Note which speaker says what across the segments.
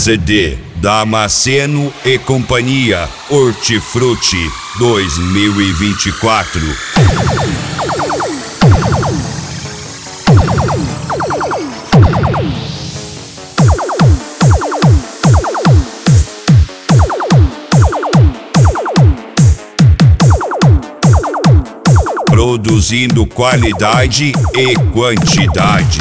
Speaker 1: CD Damasceno e Companhia Hortifruti 2024. Produzindo qualidade e quantidade.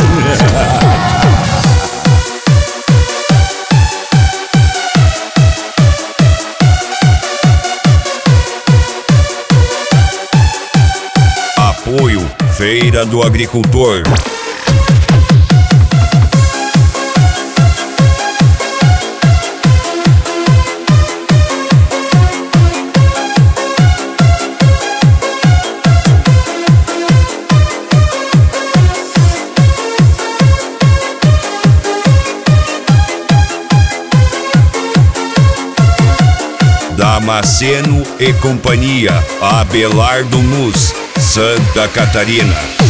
Speaker 1: Apoio Feira do Agricultor. Damasceno e Companhia, Abelardo Mus, Santa Catarina.